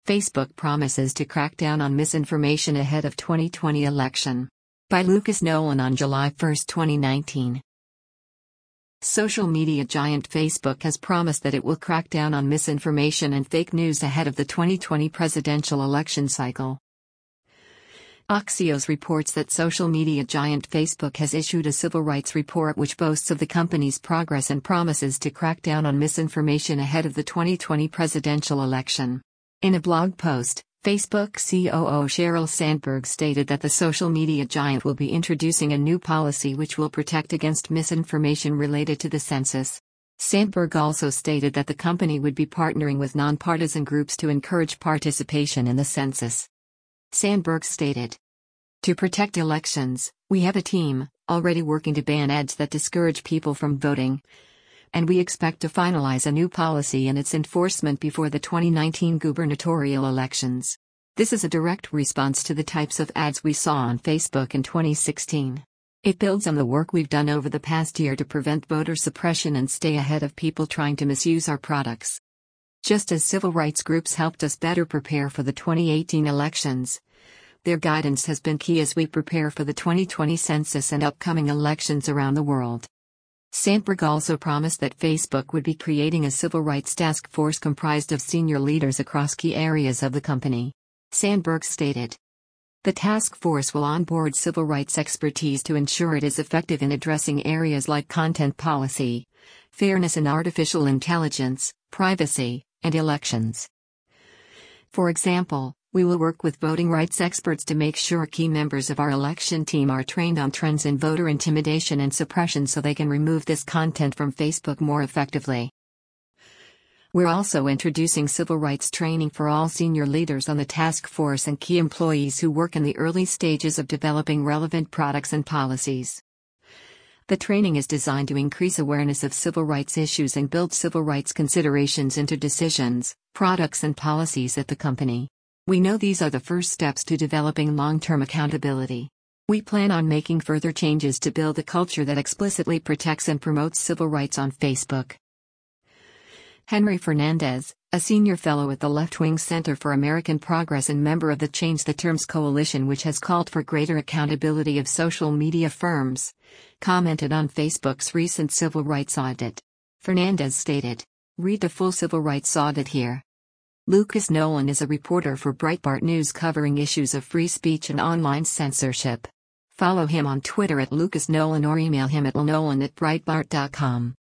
Facebook promises to crack down on misinformation ahead of 2020 election. By Lucas Nolan on July 1, 2019. Social media giant Facebook has promised that it will crack down on misinformation and fake news ahead of the 2020 presidential election cycle. Axios reports that social media giant Facebook has issued a civil rights report which boasts of the company's progress and promises to crack down on misinformation ahead of the 2020 presidential election. In a blog post, Facebook COO Sheryl Sandberg stated that the social media giant will be introducing a new policy which will protect against misinformation related to the census. Sandberg also stated that the company would be partnering with nonpartisan groups to encourage participation in the census. Sandberg stated, "To protect elections, we have a team already working to ban ads that discourage people from voting. And we expect to finalize a new policy and its enforcement before the 2019 gubernatorial elections. This is a direct response to the types of ads we saw on Facebook in 2016. It builds on the work we've done over the past year to prevent voter suppression and stay ahead of people trying to misuse our products." Just as civil rights groups helped us better prepare for the 2018 elections, their guidance has been key as we prepare for the 2020 census and upcoming elections around the world. Sandberg also promised that Facebook would be creating a civil rights task force comprised of senior leaders across key areas of the company. Sandberg stated, "The task force will onboard civil rights expertise to ensure it is effective in addressing areas like content policy, fairness in artificial intelligence, privacy, and elections. For example, we will work with voting rights experts to make sure key members of our election team are trained on trends in voter intimidation and suppression so they can remove this content from Facebook more effectively. We're also introducing civil rights training for all senior leaders on the task force and key employees who work in the early stages of developing relevant products and policies. The training is designed to increase awareness of civil rights issues and build civil rights considerations into decisions, products, and policies at the company. We know these are the first steps to developing long-term accountability. We plan on making further changes to build a culture that explicitly protects and promotes civil rights on Facebook." Henry Fernandez, a senior fellow at the left-wing Center for American Progress and member of the Change the Terms coalition, which has called for greater accountability of social media firms, commented on Facebook's recent civil rights audit. Fernandez stated, "Read the full civil rights audit here." Lucas Nolan is a reporter for Breitbart News covering issues of free speech and online censorship. Follow him on Twitter @LucasNolan or email him at lnolan@breitbart.com.